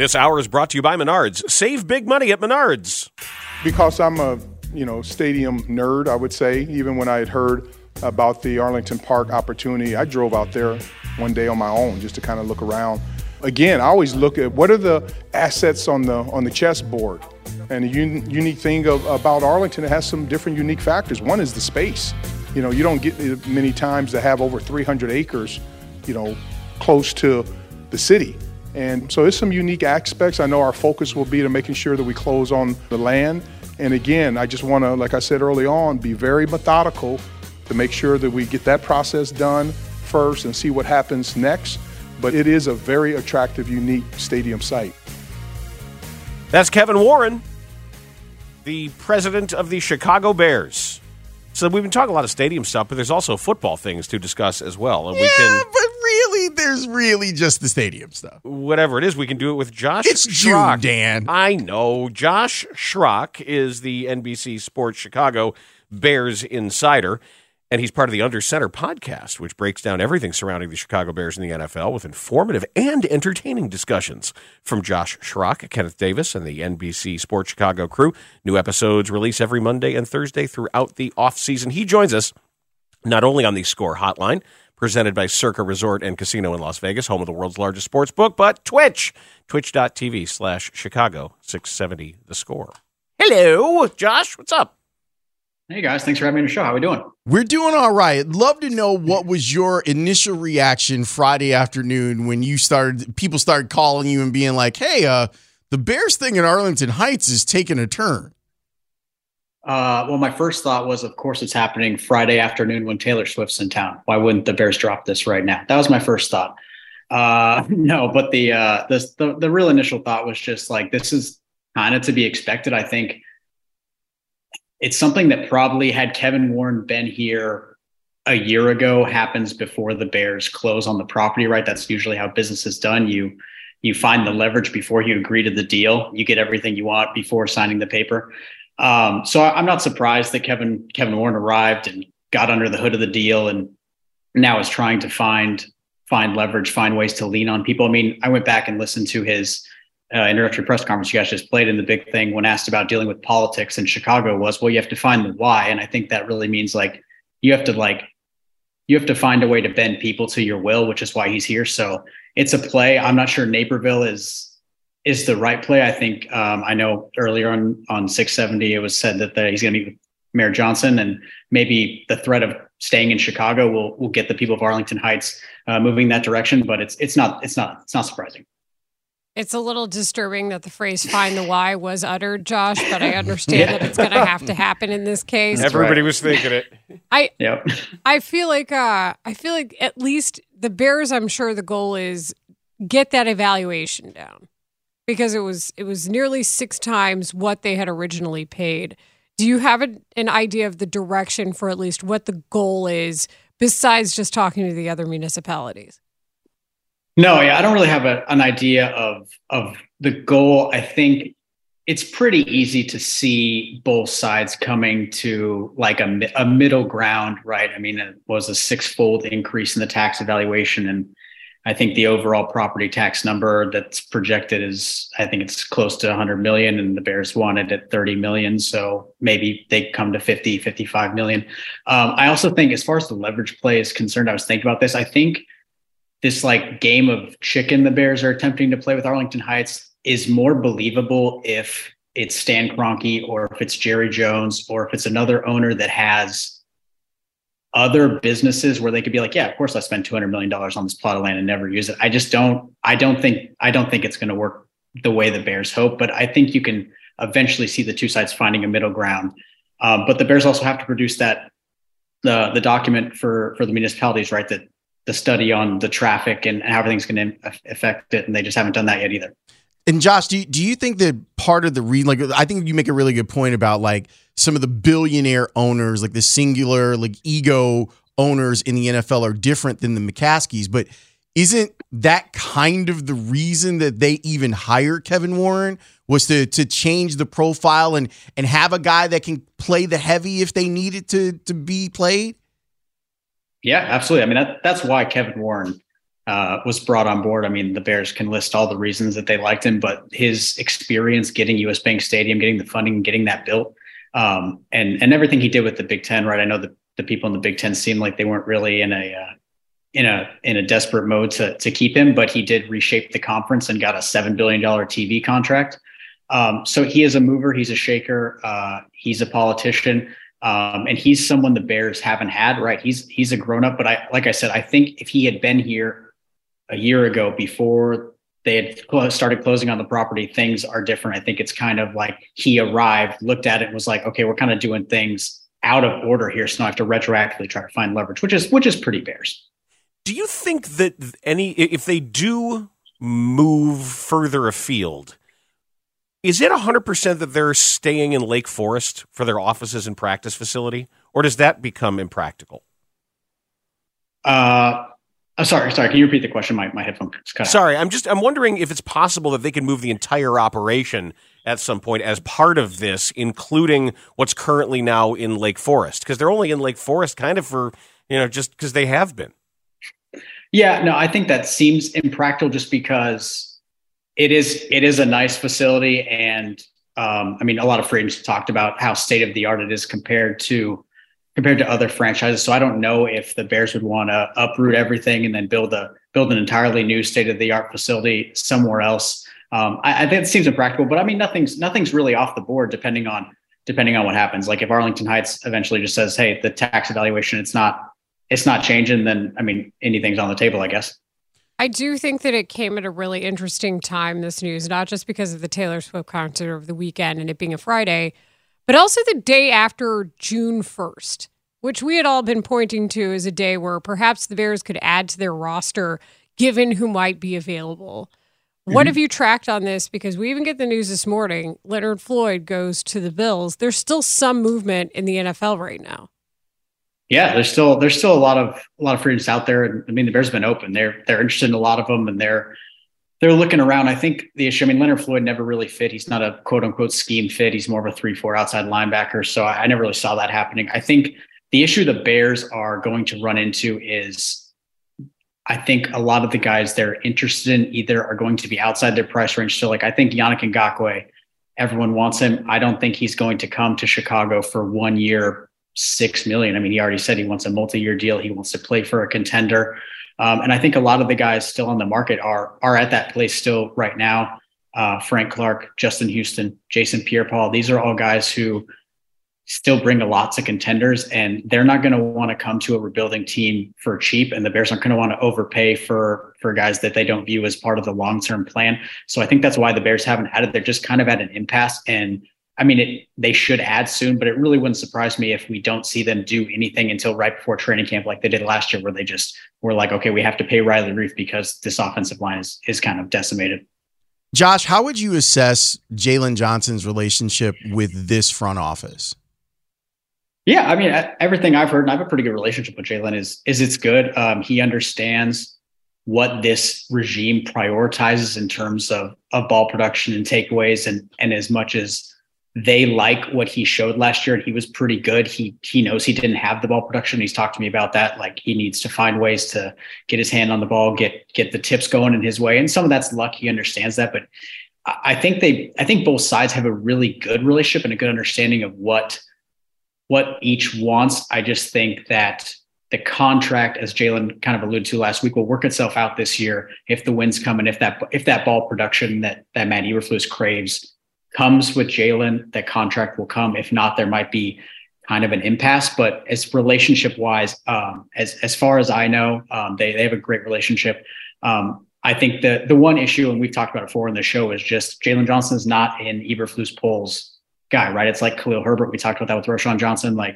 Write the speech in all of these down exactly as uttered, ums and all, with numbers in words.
This hour is brought to you by Menards. Save big money at Menards. Because I'm a, you know, stadium nerd, I would say, even when I had heard about the Arlington Park opportunity, I drove out there one day on my own just to kind of look around. Again, I always look at what are the assets on the on the chessboard. And the un- unique thing of, about Arlington, it has some different unique factors. One is the space. You know, you don't get many times to have over three hundred acres, you know, close to the city. And so there's some unique aspects. I know our focus will be to making sure that we close on the land. And again, I just want to, like I said early on, be very methodical to make sure that we get that process done first and see what happens next. But it is a very attractive, unique stadium site. That's Kevin Warren, the president of the Chicago Bears. So we've been talking a lot of stadium stuff, but there's also football things to discuss as well. And yeah, we can, but really, there's really just the stadium stuff. Whatever it is, we can do it with Josh It's Schrock. June, Dan. I know. Josh Schrock is the N B C Sports Chicago Bears insider, and he's part of the Under Center podcast, which breaks down everything surrounding the Chicago Bears in the N F L with informative and entertaining discussions from Josh Schrock, Kenneth Davis, and the N B C Sports Chicago crew. New episodes release every Monday and Thursday throughout the offseason. He joins us not only on the Score Hotline, presented by Circa Resort and Casino in Las Vegas, home of the world's largest sports book, but Twitch, twitch.tv slash Chicago six seventy The Score. Hello, Josh. What's up? Hey, guys. Thanks for having me on the show. How are we doing? We're doing all right. Love to know what was your initial reaction Friday afternoon when you started, people started calling you and being like, hey, uh, the Bears thing in Arlington Heights is taking a turn. Uh, well, my first thought was, of course, it's happening Friday afternoon when Taylor Swift's in town. Why wouldn't the Bears drop this right now? That was my first thought. Uh, no, but the, uh, the, the, the real initial thought was just like, this is kind of to be expected. I think it's something that probably had Kevin Warren been here a year ago happens before the Bears close on the property, right? That's usually how business is done. You, you find the leverage before you agree to the deal. You get everything you want before signing the paper. Um, so I'm not surprised that Kevin, Kevin Warren arrived and got under the hood of the deal and now is trying to find, find leverage, find ways to lean on people. I mean, I went back and listened to his Uh, introductory press conference you guys just played, and the big thing when asked about dealing with politics in Chicago was, well, you have to find the why. And I think that really means like, you have to like, you have to find a way to bend people to your will, which is why he's here. So it's a play. I'm not sure Naperville is, is the right play. I think, um, I know earlier on, on six seventy, it was said that the, he's going to meet with Mayor Johnson, and maybe the threat of staying in Chicago will, will get the people of Arlington Heights uh, moving that direction. But it's, it's not, it's not, it's not surprising. It's a little disturbing that the phrase "find the why" was uttered, Josh, but I understand yeah. that it's going to have to happen in this case. That's Everybody right. was thinking it. I yep. I feel like uh, I feel like at least the Bears, I'm sure the goal is get that evaluation down, because it was it was nearly six times what they had originally paid. Do you have an, an idea of the direction for at least what the goal is, besides just talking to the other municipalities? No, yeah, I don't really have a, an idea of of the goal. I think it's pretty easy to see both sides coming to like a, a middle ground, right? I mean, it was a six-fold increase in the tax evaluation, and I think the overall property tax number that's projected is, I think it's close to one hundred million, and the Bears wanted at thirty million, so maybe they come to fifty, fifty-five million. Um, I also think, as far as the leverage play is concerned, I was thinking about this. I think this like game of chicken the Bears are attempting to play with Arlington Heights is more believable if it's Stan Kroenke or if it's Jerry Jones or if it's another owner that has other businesses where they could be like, yeah, of course I spent two hundred million dollars on this plot of land and never use it. I just don't, I don't think, I don't think it's going to work the way the Bears hope, but I think you can eventually see the two sides finding a middle ground. Um, but the Bears also have to produce that, the, the document for, for the municipalities, right? That, the study on the traffic and how everything's going to affect it. And they just haven't done that yet either. And Josh, do you, do you think that part of the reason, like, I think you make a really good point about like some of the billionaire owners, like the singular, like ego owners in the N F L are different than the McCaskies, but isn't that kind of the reason that they even hired Kevin Warren, was to, to change the profile and, and have a guy that can play the heavy if they need it to, to be played? Yeah, absolutely. I mean, that, that's why Kevin Warren uh, was brought on board. I mean, the Bears can list all the reasons that they liked him, but his experience getting U S Bank Stadium, getting the funding, getting that built, um, and and everything he did with the Big Ten, right? I know that the people in the Big Ten seemed like they weren't really in a uh, in a in a desperate mode to to keep him, but he did reshape the conference and got a seven billion dollars T V contract. Um, so he is a mover, he's a shaker, uh, he's a politician, um, and he's someone the Bears haven't had, right? He's he's a grown up, but I like I said, I think if he had been here a year ago before they had cl- started closing on the property, things are different. I think it's kind of like he arrived, looked at it, and was like, okay, we're kind of doing things out of order here, so now I have to retroactively try to find leverage, which is which is pretty Bears. Do you think that any, if they do move further afield, is it one hundred percent that they're staying in Lake Forest for their offices and practice facility, or does that become impractical? Uh, oh, sorry, sorry. Can you repeat the question? My my headphone cut out. Sorry, I'm just I'm wondering if it's possible that they can move the entire operation at some point as part of this, including what's currently now in Lake Forest, because they're only in Lake Forest kind of for, you know, just because they have been. Yeah, no, I think that seems impractical just because it is it is a nice facility, and um, I mean, a lot of free agents talked about how state of the art it is compared to compared to other franchises. So I don't know if the Bears would want to uproot everything and then build a build an entirely new state of the art facility somewhere else. Um, I, I think it seems impractical, but I mean, nothing's nothing's really off the board depending on depending on what happens. Like if Arlington Heights eventually just says, "Hey, the tax evaluation it's not it's not changing," then I mean, anything's on the table, I guess. I do think that it came at a really interesting time, this news, not just because of the Taylor Swift concert over the weekend and it being a Friday, but also the day after June first, which we had all been pointing to as a day where perhaps the Bears could add to their roster given who might be available. Mm-hmm. What have you tracked on this? Because we even get the news this morning, Leonard Floyd goes to the Bills. There's still some movement in the N F L right now. Yeah, there's still there's still a lot of a lot of free agents out there. And I mean, the Bears have been open. They're they're interested in a lot of them, and they're they're looking around. I think the issue. I mean, Leonard Floyd never really fit. He's not a quote unquote scheme fit. He's more of a three four outside linebacker. So I, I never really saw that happening. I think the issue the Bears are going to run into is, I think a lot of the guys they're interested in either are going to be outside their price range. So like I think Yannick Ngakoue, everyone wants him. I don't think he's going to come to Chicago for one year. Six million. I mean, he already said he wants a multi-year deal. He wants to play for a contender. Um, and I think a lot of the guys still on the market are, are at that place still right now. Uh, Frank Clark, Justin Houston, Jason Pierre-Paul. These are all guys who still bring a lot to contenders, and they're not going to want to come to a rebuilding team for cheap. And the Bears aren't going to want to overpay for, for guys that they don't view as part of the long-term plan. So I think that's why the Bears haven't added. They're just kind of at an impasse, and I mean, it, they should add soon, but it really wouldn't surprise me if we don't see them do anything until right before training camp, like they did last year, where they just were like, okay, we have to pay Riley Reiff because this offensive line is, is kind of decimated. Josh, how would you assess Jalen Johnson's relationship with this front office? Yeah, I mean, everything I've heard, and I have a pretty good relationship with Jalen, is, is it's good. Um, he understands what this regime prioritizes in terms of, of ball production and takeaways. And, and as much as they like what he showed last year, and he was pretty good. He he knows he didn't have the ball production. He's talked to me about that. Like he needs to find ways to get his hand on the ball, get get the tips going in his way. And some of that's luck. He understands that. But I think they I think both sides have a really good relationship and a good understanding of what what each wants. I just think that the contract, as Jalen kind of alluded to last week, will work itself out this year if the wins come and if that if that ball production that that Matt Eberflus craves comes with Jalen, that contract will come. If not, there might be kind of an impasse. But as relationship wise, um, as as far as I know, um, they they have a great relationship. Um, I think the the one issue, and we've talked about it before in the show, is just Jalen Johnson is not in Eberflus polls guy, right? It's like Khalil Herbert. We talked about that with Roschon Johnson. Like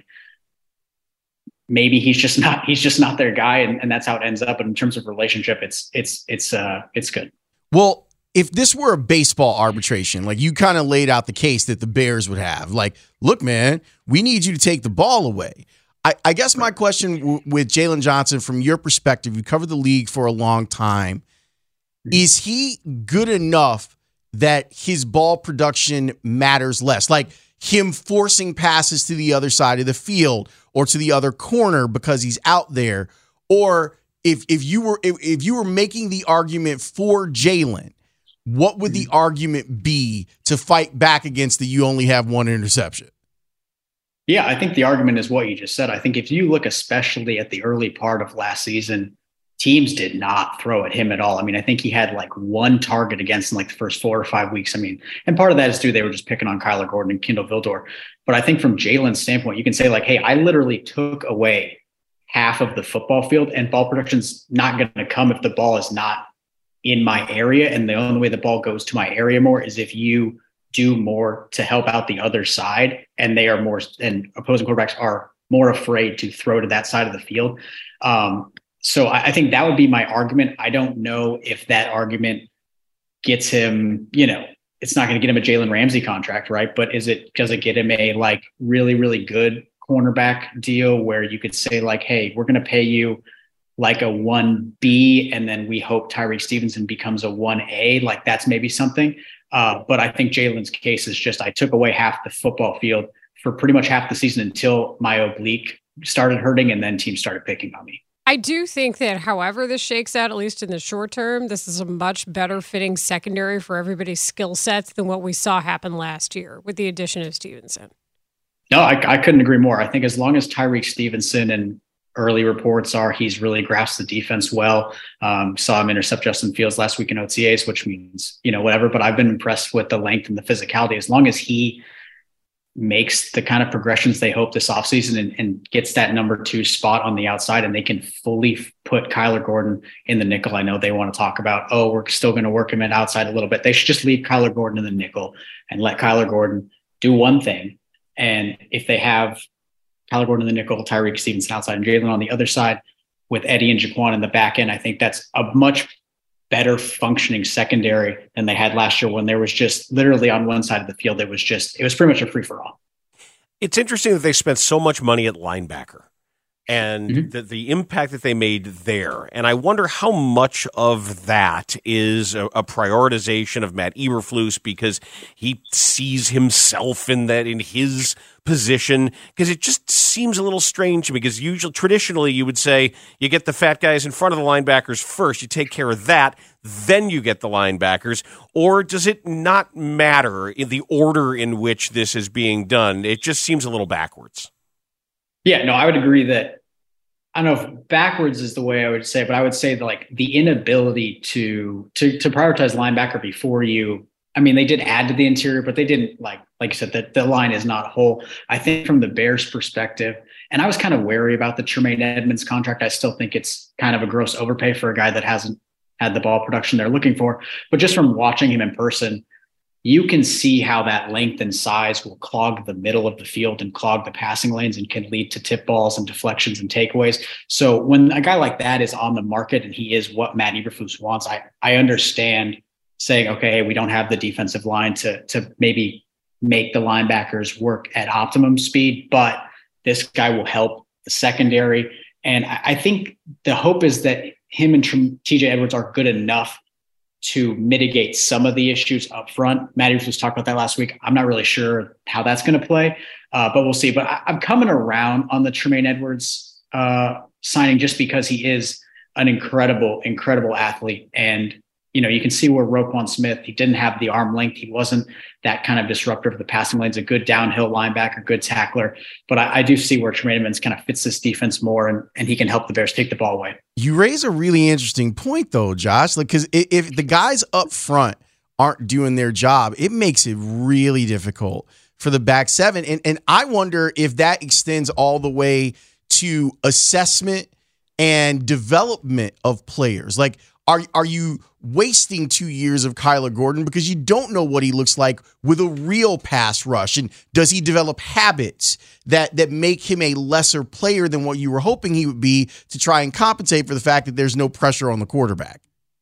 maybe he's just not he's just not their guy, and, and that's how it ends up. But in terms of relationship, it's it's it's uh it's good. Well, if this were a baseball arbitration, like you kind of laid out the case that the Bears would have, like, look, man, we need you to take the ball away. I, I guess my question w- with Jalen Johnson, from your perspective, you covered the league for a long time. Is he good enough that his ball production matters less? Like him forcing passes to the other side of the field or to the other corner because he's out there? Or if if you were if, if you were making the argument for Jalen, what would the argument be to fight back against the you only have one interception? Yeah, I think the argument is what you just said. I think if you look especially at the early part of last season, teams did not throw at him at all. I mean, I think he had like one target against in like the first four or five weeks. I mean, and part of that is due, they were just picking on Kyler Gordon and Kindle Vildor. But I think from Jalen's standpoint, you can say like, hey, I literally took away half of the football field, and ball production's not going to come if the ball is not in my area. And the only way the ball goes to my area more is if you do more to help out the other side, and they are more, and opposing quarterbacks are more afraid to throw to that side of the field. Um, so I, I think that would be my argument. I don't know if that argument gets him, you know, it's not going to get him a Jalen Ramsey contract, right? But is it, does it get him a like really, really good cornerback deal where you could say like, hey, we're going to pay you like a one B, and then we hope Tyreek Stevenson becomes a one A, like that's maybe something. Uh, but I think Jalen's case is just, I took away half the football field for pretty much half the season until my oblique started hurting, and then teams started picking on me. I do think that however this shakes out, at least in the short term, this is a much better fitting secondary for everybody's skill sets than what we saw happen last year with the addition of Stevenson. No, I, I couldn't agree more. I think as long as Tyreek Stevenson, and early reports are he's really grasped the defense well. Um, saw him intercept Justin Fields last week in O T As, which means, you know, whatever, but I've been impressed with the length and the physicality. As long as he makes the kind of progressions they hope this offseason and, and gets that number two spot on the outside, and they can fully put Kyler Gordon in the nickel. I know they want to talk about, oh, we're still going to work him at outside a little bit. They should just leave Kyler Gordon in the nickel and let Kyler Gordon do one thing. And if they have Kyler Gordon in the nickel, Tyreek Stevenson outside, and Jalen on the other side with Eddie and Jaquan in the back end, I think that's a much better functioning secondary than they had last year, when there was just literally on one side of the field, it was just, it was pretty much a free for all. It's interesting that they spent so much money at linebacker, and mm-hmm. the, the impact that they made there. And I wonder how much of that is a, a prioritization of Matt Eberflus, because he sees himself in that, in his position, because it just seems a little strange to me, because usually, traditionally, you would say you get the fat guys in front of the linebackers first, you take care of that, then you get the linebackers. Or does it not matter in the order in which this is being done? It just seems a little backwards. Yeah, no, I would agree that, I don't know if backwards is the way I would say, but I would say that like the inability to, to, to prioritize linebacker before you, I mean, they did add to the interior, but they didn't, like, like you said, that the line is not whole. I think from the Bears perspective, and I was kind of wary about the Tremaine Edmonds contract. I still think it's kind of a gross overpay for a guy that hasn't had the ball production they're looking for, but just from watching him in person, you can see how that length and size will clog the middle of the field and clog the passing lanes and can lead to tip balls and deflections and takeaways. So when a guy like that is on the market and he is what Matt Eberflus wants, I, I understand saying, okay, hey, we don't have the defensive line to, to maybe make the linebackers work at optimum speed, but this guy will help the secondary. And I, I think the hope is that him and T J Edwards are good enough to mitigate some of the issues up front. Matt Eberflus talked about that last week. I'm not really sure how that's going to play, uh, but we'll see. But I, I'm coming around on the Tremaine Edwards uh, signing, just because he is an incredible, incredible athlete. And, you know, you can see where Roquan Smith, he didn't have the arm length. He wasn't that kind of disruptor of the passing lanes, a good downhill linebacker, good tackler. But I, I do see where Tremaine Edmonds kind of fits this defense more, and, and he can help the Bears take the ball away. You raise a really interesting point, though, Josh, like, because if, if the guys up front aren't doing their job, it makes it really difficult for the back seven. And, and I wonder if that extends all the way to assessment and development of players. Like, Are are you wasting two years of Kyler Gordon because you don't know what he looks like with a real pass rush? And does he develop habits that that make him a lesser player than what you were hoping he would be, to try and compensate for the fact that there's no pressure on the quarterback?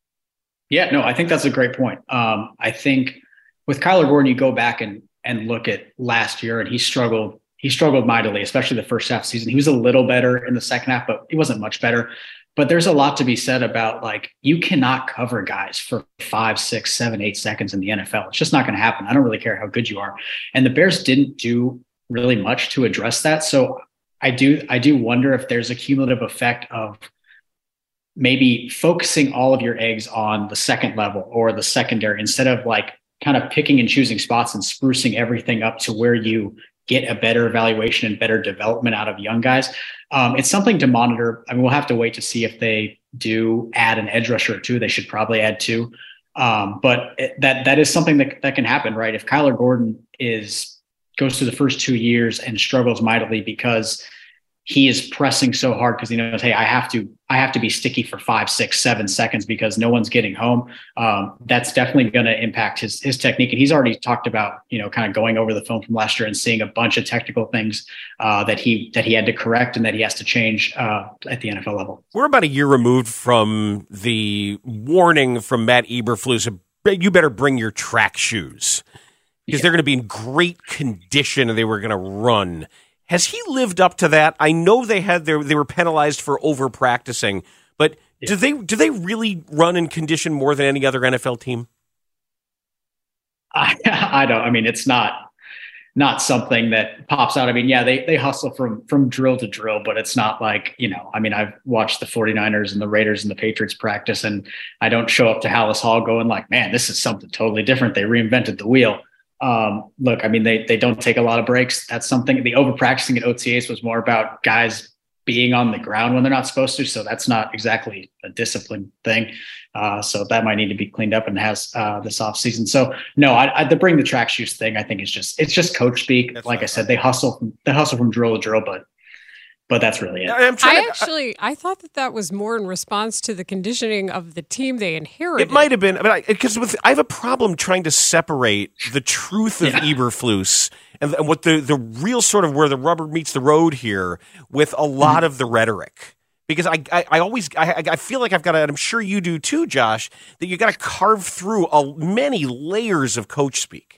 Yeah, no, I think that's a great point. Um, I think with Kyler Gordon, you go back and and look at last year, and he struggled. He struggled mightily, especially the first half of the season. He was a little better in the second half, but he wasn't much better. But there's a lot to be said about, like, you cannot cover guys for five, six, seven, eight seconds in the N F L. It's just not going to happen. I don't really care how good you are. And the Bears didn't do really much to address that. So I do, I do wonder if there's a cumulative effect of maybe focusing all of your eggs on the second level or the secondary instead of like kind of picking and choosing spots and sprucing everything up to where you get a better evaluation and better development out of young guys. Um, it's something to monitor. I mean, we'll have to wait to see if they do add an edge rusher or two. They should probably add two. Um, but it, that that is something that, that can happen, right? If Kyler Gordon is goes through the first two years and struggles mightily because he is pressing so hard because he knows, hey, I have to, I have to be sticky for five, six, seven seconds because no one's getting home. Um, that's definitely going to impact his his technique. And he's already talked about, you know, kind of going over the film from last year and seeing a bunch of technical things uh, that he that he had to correct and that he has to change uh, at the N F L level. We're about a year removed from the warning from Matt Eberflus. You better bring your track shoes because yeah. they're going to be in great condition and they were going to run. Has he lived up to that? I know they had their they were penalized for over practicing, but yeah. do they do they really run in condition more than any other N F L team? I, I don't. I mean, it's not not something that pops out. I mean, yeah, they they hustle from from drill to drill, but it's not like, you know, I mean, I've watched the 49ers and the Raiders and the Patriots practice, and I don't show up to Hallis Hall going like, man, this is something totally different. They reinvented the wheel. Um, look, I mean, they they don't take a lot of breaks. That's something. The over practicing at O T As was more about guys being on the ground when they're not supposed to. So that's not exactly a discipline thing. Uh, so that might need to be cleaned up and has uh, this off season. So no, I, I, the bring the track shoes thing, I think is just, it's just coach speak. That's like I said, they hustle, from, they hustle from drill to drill, but But that's really it. I'm I to, actually, I thought that that was more in response to the conditioning of the team they inherited. It might have been, but because I, I have a problem trying to separate the truth of yeah. Eberflus and, and what the, the real sort of where the rubber meets the road here with a lot mm-hmm. of the rhetoric. Because I, I, I always, I, I feel like I've got to, and I'm sure you do too, Josh, that you got to carve through a, many layers of coach speak.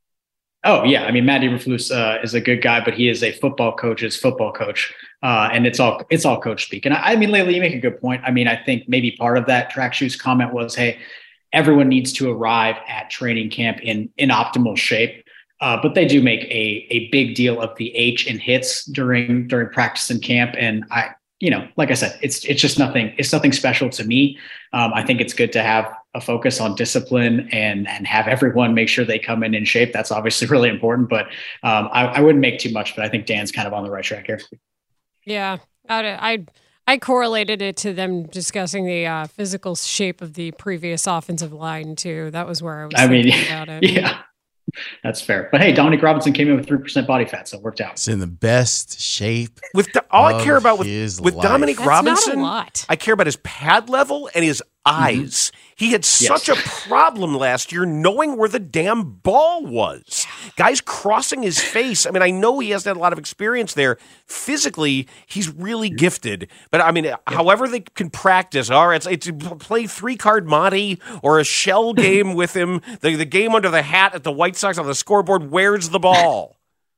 Oh yeah, I mean Matt Eberflus uh, is a good guy, but he is a football coach's football coach, uh, and it's all it's all coach speak. And I, I mean, Layla, you make a good point. I mean, I think maybe part of that track shoes comment was, hey, everyone needs to arrive at training camp in in optimal shape, uh, but they do make a a big deal of the H and hits during during practice and camp, and I. You know, like I said, it's it's just nothing. It's nothing special to me. Um, I think it's good to have a focus on discipline and and have everyone make sure they come in in shape. That's obviously really important. But um, I, I wouldn't make too much. But I think Dan's kind of on the right track here. Yeah, I I, I correlated it to them discussing the uh, physical shape of the previous offensive line too. That was where I was. I mean, about it. yeah. That's fair. But hey, Dominic Robinson came in with three percent body fat, so it worked out. It's in the best shape. With the, all I care about with, with Dominic That's Robinson, not a lot. I care about his pad level and his eyes. Mm-hmm. He had such yes. a problem last year knowing where the damn ball was. Guys crossing his face. I mean, I know he hasn't had a lot of experience there. Physically, he's really gifted. But I mean, yeah. however they can practice, all right, it's, it's play three-card Monty or a shell game with him, the, the game under the hat at the White Sox on the scoreboard, where's the ball?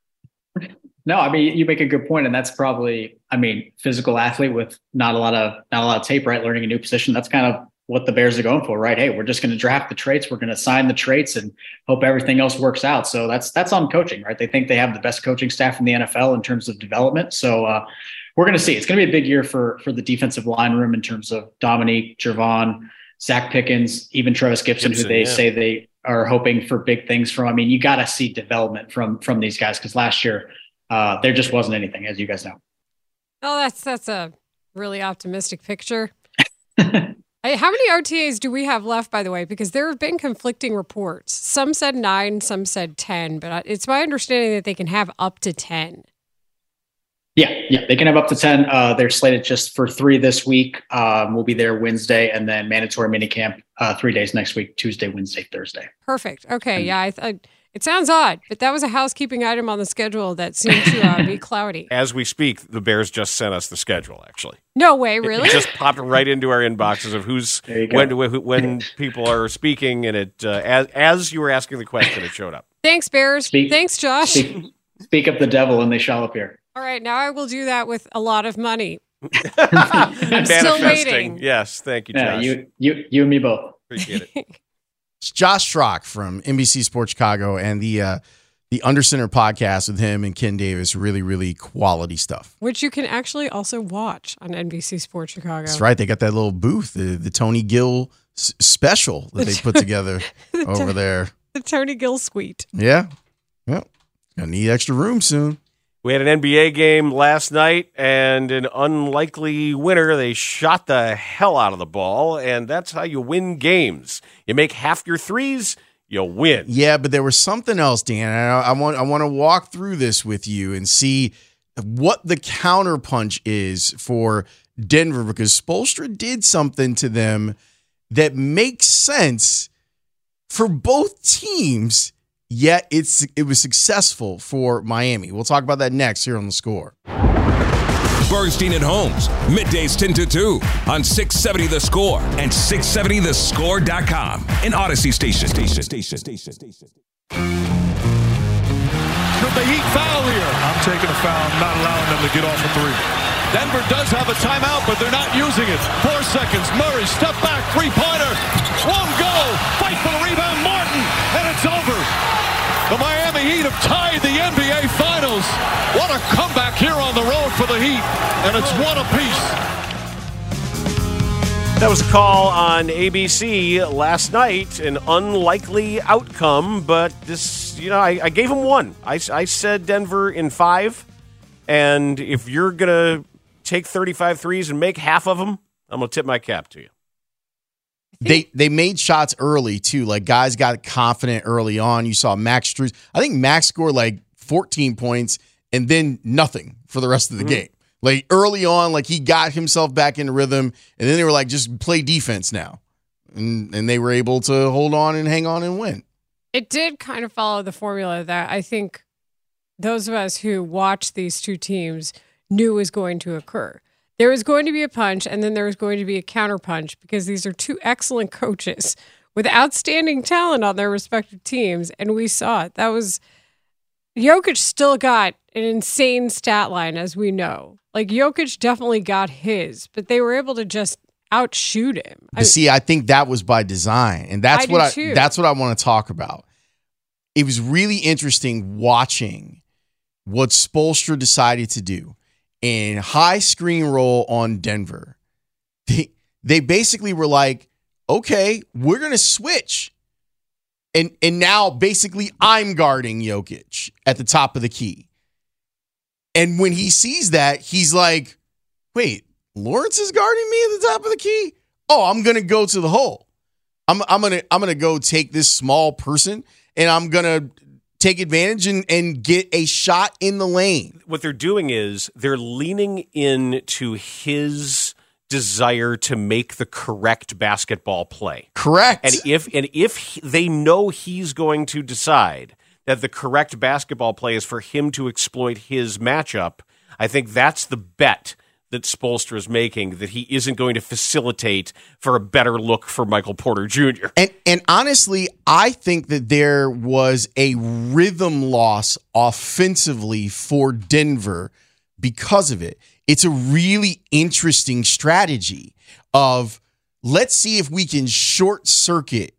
No, I mean, you make a good point, and that's probably, I mean, physical athlete with not a lot of not a lot of tape, right? Learning a new position. That's kind of what the Bears are going for, right? Hey, we're just going to draft the traits. We're going to sign the traits and hope everything else works out. So that's that's on coaching, right? They think they have the best coaching staff in the N F L in terms of development. So uh, we're going to see. It's going to be a big year for for the defensive line room in terms of Dominique, Javon, Zach Pickens, even Travis Gibson, Gibson who they yeah. say they are hoping for big things from. I mean, you got to see development from from these guys because last year uh, there just wasn't anything, as you guys know. Oh, that's that's a really optimistic picture. How many O T As do we have left, by the way? Because there have been conflicting reports. Some said nine, some said ten, but it's my understanding that they can have up to ten. Yeah, yeah, they can have up to ten. Uh, they're slated just for three this week. Um, we'll be there Wednesday, and then mandatory minicamp uh, three days next week, Tuesday, Wednesday, Thursday. Perfect. Okay, and, yeah, I, I it sounds odd, but that was a housekeeping item on the schedule that seemed to uh, be cloudy. As we speak, the Bears just sent us the schedule, actually. No way, really? It just popped right into our inboxes of who's when when people are speaking, and it uh, as as you were asking the question, it showed up. Thanks, Bears. Speak, Thanks, Josh. Speak, speak up the devil, and they shall appear. All right, now I will do that with a lot of money. I'm still waiting. Yes, thank you, Josh. Yeah, you, you, you and me both. Appreciate it. It's Josh Schrock from N B C Sports Chicago and the uh, the Under Center podcast with him and Ken Davis. Really, really quality stuff. Which you can actually also watch on N B C Sports Chicago. That's right. They got that little booth, the, the Tony Gill s- special that they put together the over to- there. The Tony Gill suite. Yeah. Well, gonna need extra room soon. We had an N B A game last night, and an unlikely winner. They shot the hell out of the ball, and that's how you win games. You make half your threes, you win. Yeah, but there was something else, Dan. And I, I want I want to walk through this with you and see what the counterpunch is for Denver, because Spoelstra did something to them that makes sense for both teams. Yet it's it was successful for Miami. We'll talk about that next here on The Score. Bernstein and Holmes, middays ten to two on six seventy The Score and six seventy the score dot com. An Odyssey station. Station, station, station, station. Could the Heat foul here? I'm taking a foul, not allowing them to get off a three. Denver does have a timeout, but they're not using it. Four seconds. Murray, step back, three-pointer. Won't go. Fight for the rebound, Martin, and it's over. The Miami Heat have tied the N B A Finals. What a comeback here on the road for the Heat, and it's one apiece. That was a call on A B C last night. An unlikely outcome, but this, you know, I, I gave him one. I, I said Denver in five, and if you're going to take thirty-five threes and make half of them, I'm going to tip my cap to you. They they made shots early, too. Like, guys got confident early on. You saw Max Strus. I think Max scored, like, fourteen points and then nothing for the rest of the mm-hmm. game. Like, early on, like, he got himself back in rhythm, and then they were like, just play defense now. And, and they were able to hold on and hang on and win. It did kind of follow the formula that I think those of us who watched these two teams knew was going to occur. There was going to be a punch, and then there was going to be a counterpunch, because these are two excellent coaches with outstanding talent on their respective teams, and we saw it. That was Jokic still got an insane stat line, as we know. Like, Jokic definitely got his, but they were able to just outshoot him. I, see, I think that was by design, and that's I what I too. that's what I want to talk about. It was really interesting watching what Spoelstra decided to do. And high screen roll on Denver. They they basically were like, okay, we're gonna switch. And and now basically I'm guarding Jokic at the top of the key. And when he sees that, he's like, wait, Lawrence is guarding me at the top of the key? Oh, I'm gonna go to the hole. I'm I'm gonna I'm gonna go take this small person and I'm gonna take advantage and, and get a shot in the lane. What they're doing is they're leaning into his desire to make the correct basketball play. Correct. And if and if he, they know he's going to decide that the correct basketball play is for him to exploit his matchup, I think that's the bet that Spoelstra is making, that he isn't going to facilitate for a better look for Michael Porter Junior And and honestly, I think that there was a rhythm loss offensively for Denver because of it. It's a really interesting strategy of, let's see if we can short circuit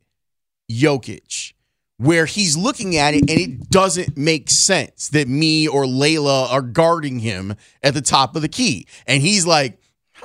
Jokic, where he's looking at it and it doesn't make sense that me or Layla are guarding him at the top of the key. And he's like,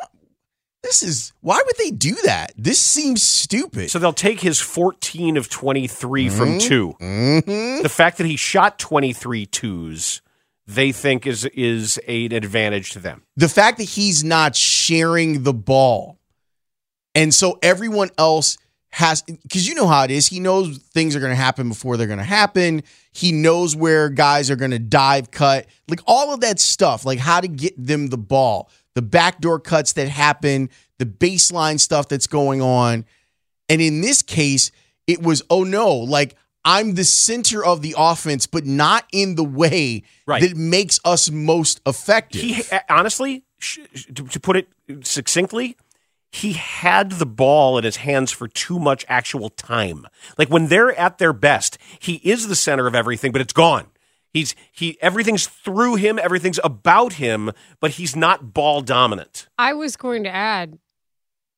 this is, why would they do that? This seems stupid. So they'll take his fourteen of twenty-three mm-hmm. from two. Mm-hmm. The fact that he shot twenty-three twos, they think is, is an advantage to them. The fact that he's not sharing the ball. And so everyone else has, because you know how it is. He knows things are going to happen before they're going to happen. He knows where guys are going to dive cut, like all of that stuff, like how to get them the ball, the backdoor cuts that happen, the baseline stuff that's going on. And in this case, it was, oh no, like I'm the center of the offense, but not in the way right. that makes us most effective. He, honestly, to, to put it succinctly, he had the ball in his hands for too much actual time. Like when they're at their best, he is the center of everything, but it's gone. He's he everything's through him, everything's about him, but he's not ball dominant. I was going to add,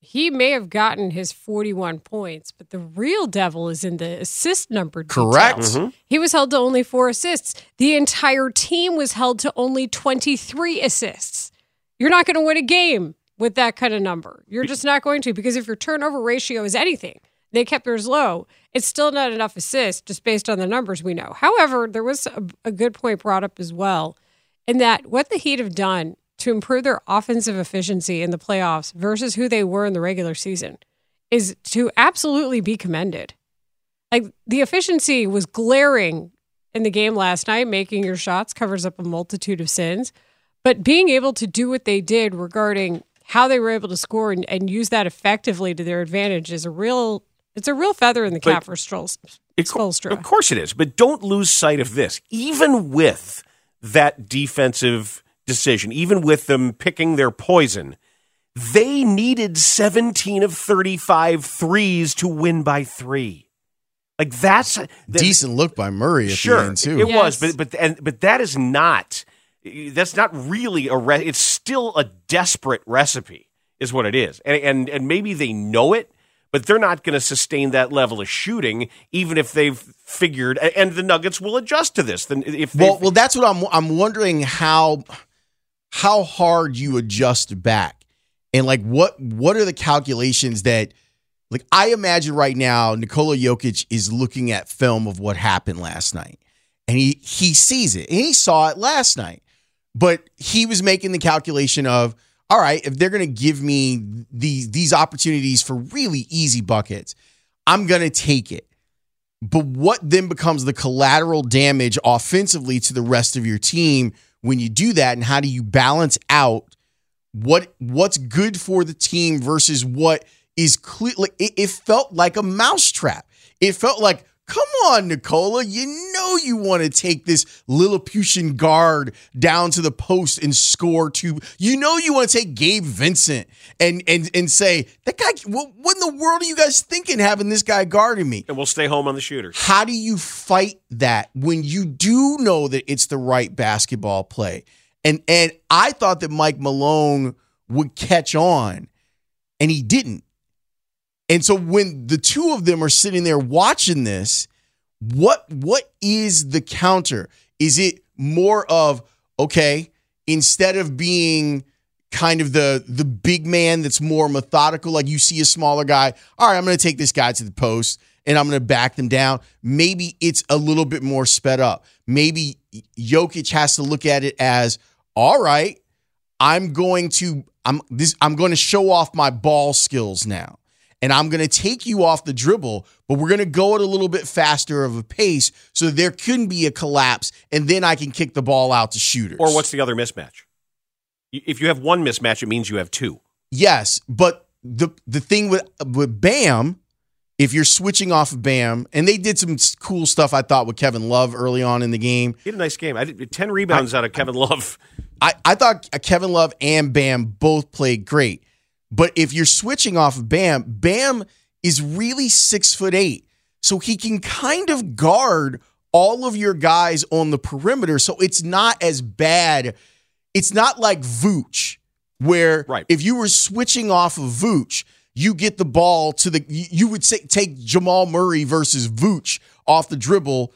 he may have gotten his forty-one points, but the real devil is in the assist number detail. Correct. Mm-hmm. He was held to only four assists. The entire team was held to only twenty-three assists. You're not going to win a game with that kind of number. You're just not going to, because if your turnover ratio is anything, they kept theirs low, it's still not enough assists just based on the numbers we know. However, there was a, a good point brought up as well in that what the Heat have done to improve their offensive efficiency in the playoffs versus who they were in the regular season is to absolutely be commended. Like, the efficiency was glaring in the game last night. Making your shots covers up a multitude of sins, but being able to do what they did regarding how they were able to score and, and use that effectively to their advantage is a real, it's a real feather in the cap for Spoelstra. Of course it is, but don't lose sight of this. Even with that defensive decision, even with them picking their poison, they needed seventeen of thirty-five threes to win by three. Like, that's a decent look by Murray at sure, the end too. It Yes. was, but but and but that is not that's not really a re- it's still a desperate recipe is what it is. And and and maybe they know it, but they're not going to sustain that level of shooting, even if they've figured. And the Nuggets will adjust to this. Then if well, well, that's what I'm. I'm wondering how how hard you adjust back, and like what what are the calculations that, like, I imagine right now Nikola Jokic is looking at film of what happened last night, and he he sees it, and he saw it last night, but he was making the calculation of, all right, if they're going to give me these these opportunities for really easy buckets, I'm going to take it. But what then becomes the collateral damage offensively to the rest of your team when you do that, and how do you balance out what what's good for the team versus what is clear? Like, it, it felt like a mousetrap. It felt like, come on, Nikola, you know you want to take this Lilliputian guard down to the post and score two. You know you want to take Gabe Vincent and and and say, that guy, what, what in the world are you guys thinking having this guy guarding me? and we'll stay home on the shooters. How do you fight that when you do know that it's the right basketball play? And and I thought that Mike Malone would catch on, and he didn't. And so when the two of them are sitting there watching this, what what is the counter? Is it more of, okay, instead of being kind of the the big man that's more methodical, like you see a smaller guy, all right, I'm going to take this guy to the post and I'm going to back them down. Maybe it's a little bit more sped up. Maybe Jokic has to look at it as, all right, I'm going to I'm this I'm going to show off my ball skills now. And I'm going to take you off the dribble, but we're going to go at a little bit faster of a pace so there couldn't be a collapse, and then I can kick the ball out to shooters. Or what's the other mismatch? If you have one mismatch, it means you have two. Yes, but the the thing with with Bam, if you're switching off of Bam, and they did some cool stuff, I thought, with Kevin Love early on in the game. He had a nice game. I did ten rebounds I, out of Kevin Love. I, I thought Kevin Love and Bam both played great. But if you're switching off of Bam, Bam is really six foot eight. So he can kind of guard all of your guys on the perimeter. So it's not as bad. It's not like Vooch, where right. if you were switching off of Vooch, you get the ball to the, you would say, take Jamal Murray versus Vooch off the dribble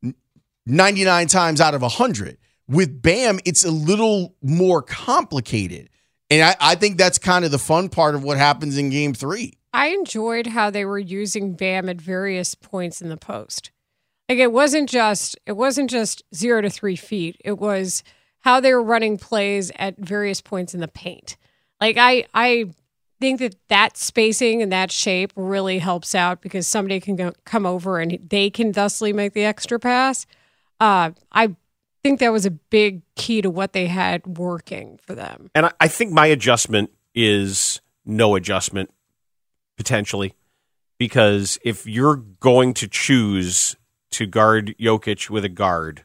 ninety-nine times out of one hundred. With Bam, it's a little more complicated. And I, I think that's kind of the fun part of what happens in game three. I enjoyed how they were using Bam at various points in the post. Like, it wasn't just it wasn't just zero to three feet. It was how they were running plays at various points in the paint. Like, I I think that that spacing and that shape really helps out because somebody can go, come over and they can thusly make the extra pass. Uh, I think that was a big key to what they had working for them. And I, I think my adjustment is no adjustment, potentially, because if you're going to choose to guard Jokic with a guard,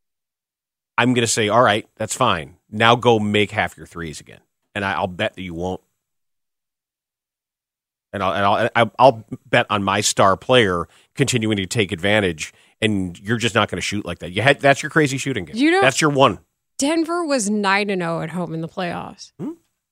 I'm going to say, all right, that's fine. Now go make half your threes again. And I, I'll bet that you won't. And I'll, and I'll, I'll bet on my star player continuing to take advantage, and you're just not going to shoot like that. You had that's your crazy shooting game. You know, that's your one. Denver was nine and zero at home in the playoffs. Hmm?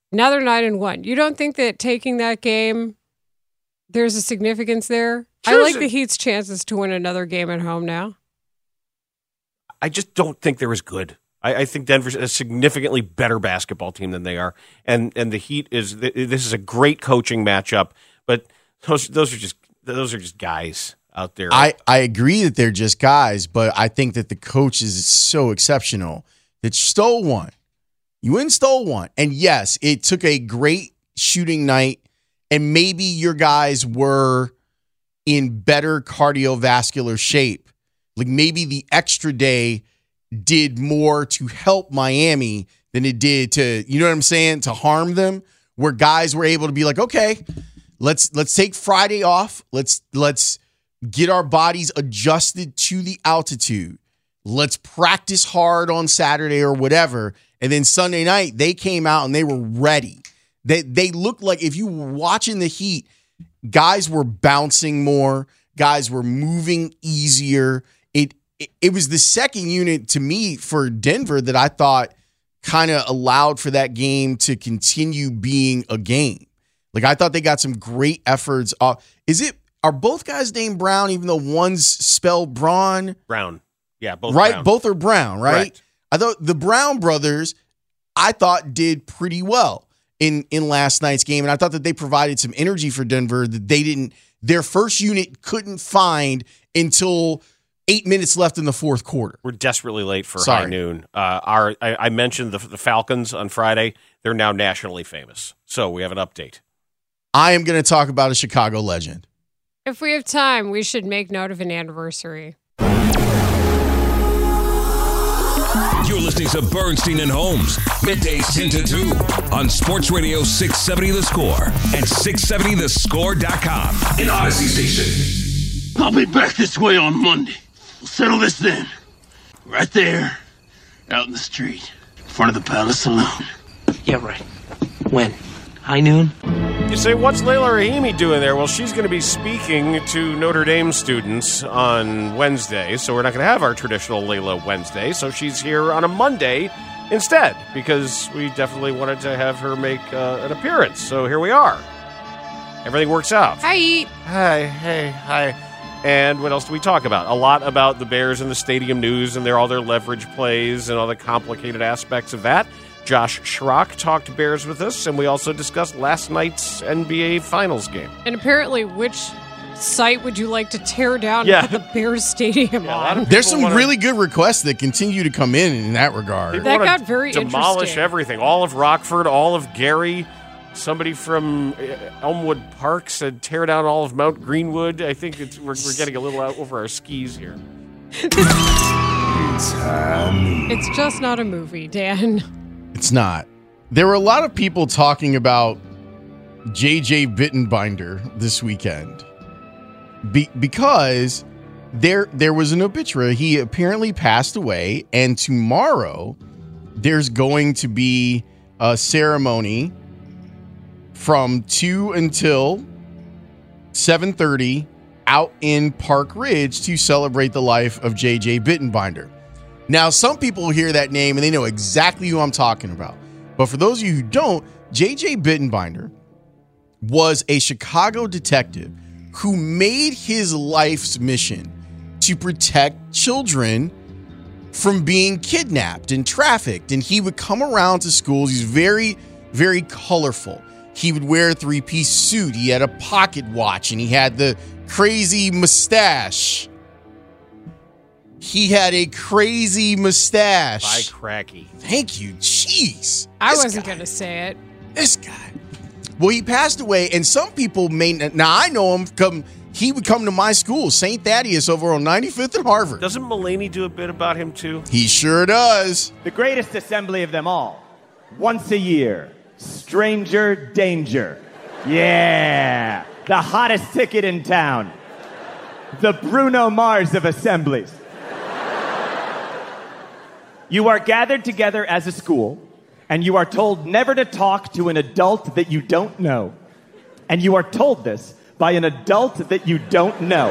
Now they're nine and one. You don't think that taking that game, there's a significance there? Sure, I like so- the Heat's chances to win another game at home now. I just don't think they're as good. I, I think Denver's a significantly better basketball team than they are, and and the Heat is. This is a great coaching matchup, but those those are just those are just guys out there. I, I agree that they're just guys, but I think that the coach is so exceptional that stole one. You went and stole one. And yes, it took a great shooting night, and maybe your guys were in better cardiovascular shape. Like maybe the extra day did more to help Miami than it did to, you know what I'm saying, to harm them, where guys were able to be like, okay, let's let's take Friday off. Let's let's get our bodies adjusted to the altitude. Let's practice hard on Saturday or whatever. And then Sunday night, they came out and they were ready. They they looked like, if you were watching the Heat, guys were bouncing more. Guys were moving easier. It it, it was the second unit to me for Denver that I thought kind of allowed for that game to continue being a game. Like, I thought they got some great efforts. Uh, is it, are both guys named Brown, even though one's spelled Braun? Brown. Yeah, both Right? Brown. Both are Brown, right? Correct. I thought the Brown brothers, I thought, did pretty well in, in last night's game. And I thought that they provided some energy for Denver that they didn't, their first unit couldn't find until eight minutes left in the fourth quarter. We're desperately late for Sorry. high noon. Uh, our I, I mentioned the, the Falcons on Friday. They're now nationally famous. So we have an update. I am going to talk about a Chicago legend. If we have time, we should make note of an anniversary. You're listening to Bernstein and Holmes, middays ten to two on Sports Radio six seventy The Score and six seventy the score dot com. An Odyssey station. I'll be back this way on Monday. We'll settle this then. Right there, out in the street, in front of the Palace Saloon. Yeah, right. When? High noon? You say, what's Layla Rahimi doing there? Well, she's going to be speaking to Notre Dame students on Wednesday, so we're not going to have our traditional Layla Wednesday. So she's here on a Monday instead, because we definitely wanted to have her make uh, an appearance. So here we are. Everything works out. Hi. Hi, hey, hi. And what else do we talk about? A lot about the Bears and the stadium news and their all their leverage plays and all the complicated aspects of that. Josh Schrock talked Bears with us, and we also discussed last night's N B A Finals game. And apparently, which site would you like to tear down Yeah. the Bears Stadium Yeah, a lot on? of There's people some wanna- really good requests that continue to come in in that regard. People That wanna got very demolish interesting. everything. All of Rockford, all of Gary. Somebody from uh, Elmwood Park said tear down all of Mount Greenwood. I think it's, we're, we're getting a little out over our skis here. It's just not a movie, Dan. It's not. There were a lot of people talking about J J Bittenbinder this weekend Be- because there there was an obituary. He apparently passed away, and tomorrow there's going to be a ceremony from two until seven thirty out in Park Ridge to celebrate the life of J J Bittenbinder. Now, some people hear that name and they know exactly who I'm talking about. But for those of you who don't, J J Bittenbinder was a Chicago detective who made his life's mission to protect children from being kidnapped and trafficked. And he would come around to schools. He's very, very colorful. He would wear a three-piece suit. He had a pocket watch, and he had the crazy mustache. He had a crazy mustache. By cracky. Thank you. Jeez. I This wasn't guy. going to say it. This guy. Well, he passed away, and some people may not. Now, I know him. Come, he would come to my school, Saint Thaddeus, over on ninety-fifth and Harvard. Doesn't Mulaney do a bit about him, too? He sure does. The greatest assembly of them all. Once a year. Stranger Danger. Yeah. The hottest ticket in town. The Bruno Mars of assemblies. You are gathered together as a school, and you are told never to talk to an adult that you don't know. And you are told this by an adult that you don't know.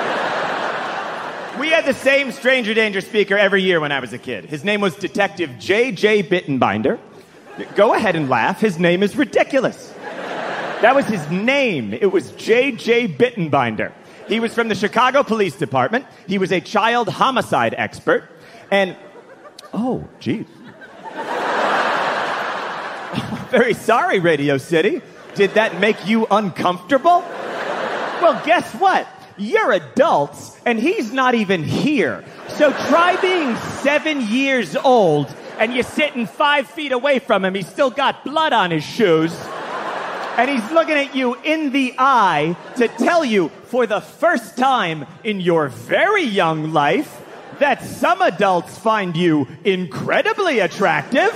We had the same Stranger Danger speaker every year when I was a kid. His name was Detective J J Bittenbinder. Go ahead and laugh. His name is ridiculous. That was his name. It was J J Bittenbinder. He was from the Chicago Police Department. He was a child homicide expert. And, oh, geez. Very sorry, Radio City. Did that make you uncomfortable? Well, guess what? You're adults, and he's not even here. So try being seven years old, and you're sitting five feet away from him. He's still got blood on his shoes. And he's looking at you in the eye to tell you for the first time in your very young life that some adults find you incredibly attractive.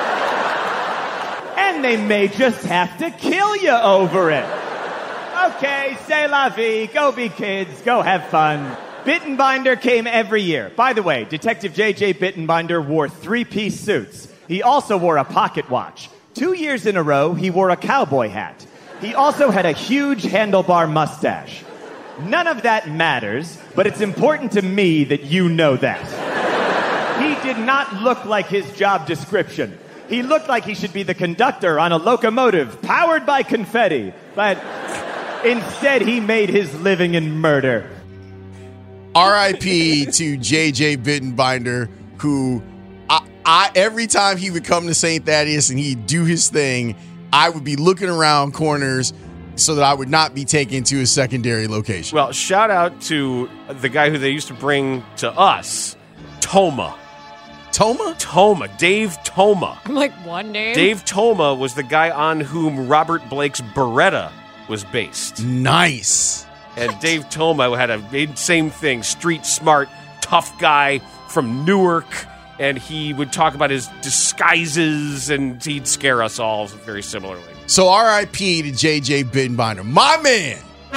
And they may just have to kill you over it. Okay, c'est la vie. Go be kids. Go have fun. Bittenbinder came every year. By the way, Detective J J Bittenbinder wore three-piece suits. He also wore a pocket watch. Two years in a row, he wore a cowboy hat. He also had a huge handlebar mustache. None of that matters, but it's important to me that you know that. He did not look like his job description. He looked like he should be the conductor on a locomotive powered by confetti, but instead he made his living in murder. R I P to J J Bittenbinder, who I, I every time he would come to Saint Thaddeus and he'd do his thing, I would be looking around corners so that I would not be taken to a secondary location. Well, shout out to the guy who they used to bring to us, Toma. Toma? Toma. Dave Toma. I'm like, one name? Dave Toma was the guy on whom Robert Blake's Beretta was based. Nice. And Dave Toma had a same thing, street smart, tough guy from Newark, and he would talk about his disguises, and he'd scare us all very similarly. So R I P to J J Bittenbinder. My man!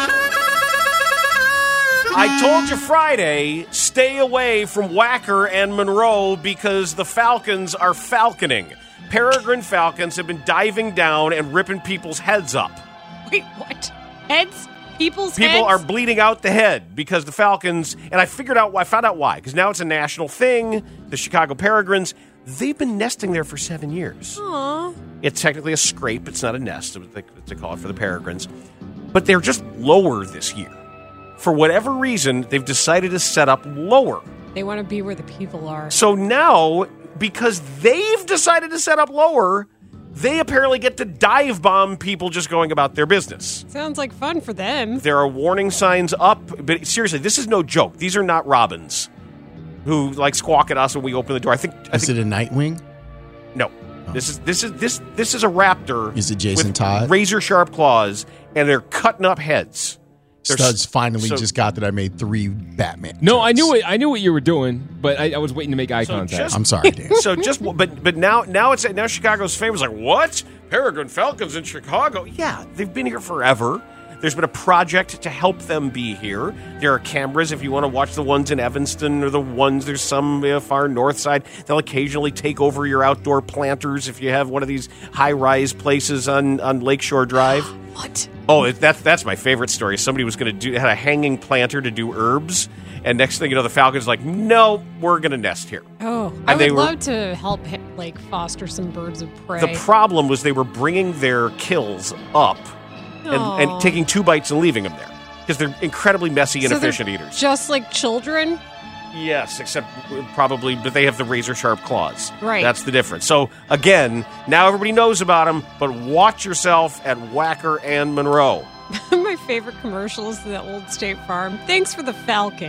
I told you Friday, stay away from Wacker and Monroe because the Falcons are falconing. Peregrine Falcons have been diving down and ripping people's heads up. Wait, what? Heads? People's People heads? are bleeding out the head because the Falcons, and I figured out, I found out why, because now it's a national thing. The Chicago Peregrines, they've been nesting there for seven years. Aww. It's technically a scrape. It's not a nest, what they, what they call it for the Peregrines. But they're just lower this year. For whatever reason, they've decided to set up lower. They want to be where the people are. So now, because they've decided to set up lower, they apparently get to dive bomb people just going about their business. Sounds like fun for them. There are warning signs up, but seriously, this is no joke. These are not robins who like squawk at us when we open the door. I think. I Is think, it a Nightwing? No. Oh. This is this is this this is a raptor. Is it Jason with Todd? Razor sharp claws, and they're cutting up heads. They're Studs finally so, just got that I made three Batman. No, jokes. I knew it. I knew what you were doing, but I, I was waiting to make eye So contact. just- I'm sorry, Dan. So just, but but now now it's now Chicago's famous. Like what? Peregrine Falcons in Chicago? Yeah, they've been here forever. There's been a project to help them be here. There are cameras if you want to watch the ones in Evanston or the ones there's some uh, far north side. They'll occasionally take over your outdoor planters if you have one of these high rise places on on Lakeshore Drive. What? Oh, it, that's that's my favorite story. Somebody was going to do had a hanging planter to do herbs, and next thing you know, the Falcons like, no, we're going to nest here. Oh, And I they would were- love to help like foster some birds of prey. The problem was they were bringing their kills up and, Aw. and taking two bites and leaving them there because they're incredibly messy, So they're inefficient eaters. Just like children? Yes, except probably, but they have the razor sharp claws. Right. That's the difference. So again, now everybody knows about them, but watch yourself at Wacker and Monroe. My favorite commercial is the old State Farm. Thanks for the Falcon.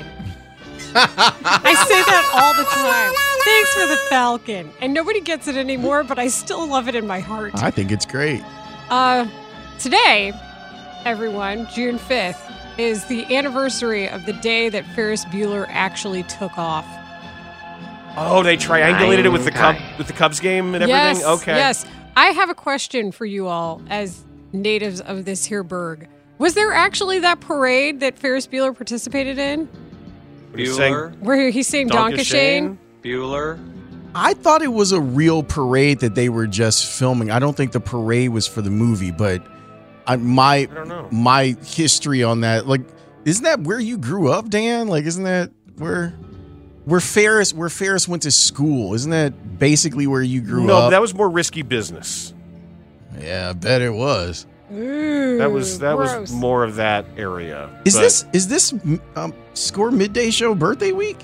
I say that all the time. Thanks for the Falcon. And nobody gets it anymore, but I still love it in my heart. I think it's great. Uh, today, everyone, June fifth, is the anniversary of the day that Ferris Bueller actually took off. Oh, they triangulated it with the Cub with the Cubs game and everything. Yes, Okay. yes. I have a question for you all as natives of this here burg. Was there actually that parade that Ferris Bueller participated in? What are you saying? Bueller, Where he sang Donkey Shane? Bueller. I thought it was a real parade that they were just filming. I don't think the parade was for the movie, but I, my don't know. my history on that, like, isn't that where you grew up, Dan? Like, isn't that where? Where Ferris, where Ferris went to school, isn't that basically where you grew no, up? that was more risky business. Yeah, I bet it was. Ooh, That was that gross. was more of that area. Is But this is this um, Score Midday Show birthday week?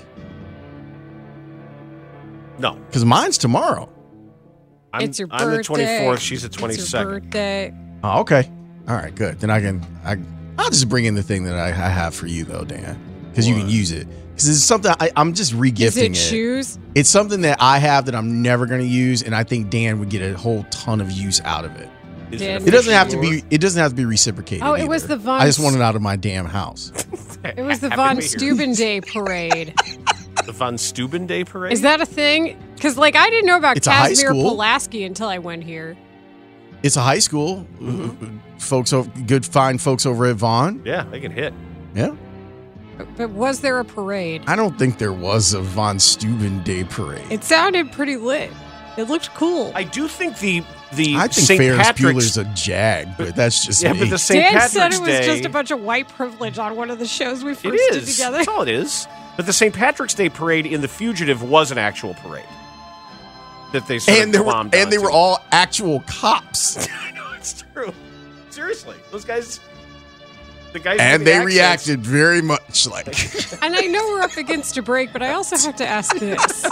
no? Because mine's tomorrow. I'm, It's your I'm birthday. the twenty-fourth. She's the It's twenty-second. your birthday. Oh, okay. All right, good. Then I can I I'll just bring in the thing that I, I have for you though, Dan, because you can use it. Because it's something I, I'm just regifting Is it it. shoes? It's something that I have that I'm never going to use, and I think Dan would get a whole ton of use out of it. Is Dan it, It doesn't have to sure? be. It doesn't have to be reciprocated. Oh, it was either. the Von I just want it out of my damn house. It was the Happy Von to hear. Steuben Day parade. The Von Steuben Day parade. Is that a thing? Because like I didn't know about It's a high Casimir school. Pulaski until I went here. It's a high school. Mm-hmm. Folks, over, good fine folks over at Vaughn. Yeah, they can hit. Yeah. But, but was there a parade? I don't think there was a Von Steuben Day parade. It sounded pretty lit. It looked cool. I do think the the I think Saint Ferris Patrick's Bueller's a jag, but that's just yeah, me. but the Saint Dan Patrick's said it was Day. just a bunch of white privilege on one of the shows we first It did is. together. That's all it is. But the Saint Patrick's Day parade in The Fugitive was an actual parade that they sort and of they were glommed and they were onto. all actual cops, I know it's true. Seriously, those guys. The guys. and with the they accents- reacted very much like. And I know we're up against a break, but I also have to ask this.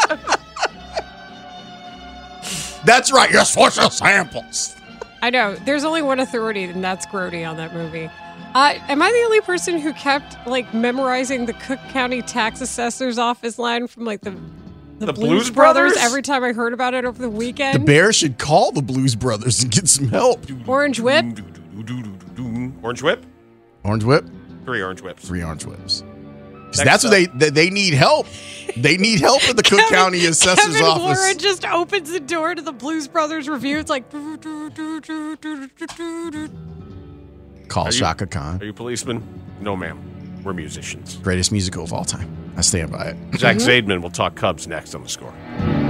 That's right. Your social samples. I know there's only one authority, and that's Grody on that movie. Uh, am I the only person who kept like memorizing the Cook County Tax Assessor's Office line from like the the, The Blues, Blues Brothers? Brothers? Every time I heard about it over the The weekend? Bears should call the Blues Brothers and get some help. Orange Whip. Orange whip. Orange whip, Three orange whips. three orange whips. 'Cause Next that's what up. they, they they need help. They need help at the Cook Kevin- County Assessor's Kevin Office. Warren just opens the door to the Blues Brothers review. It's like. Call Are you- Shaka Khan. Are you policemen? No, ma'am. We're musicians. Greatest musical of all time. I stand by it. Zach Zaidman will talk Cubs next on The Score.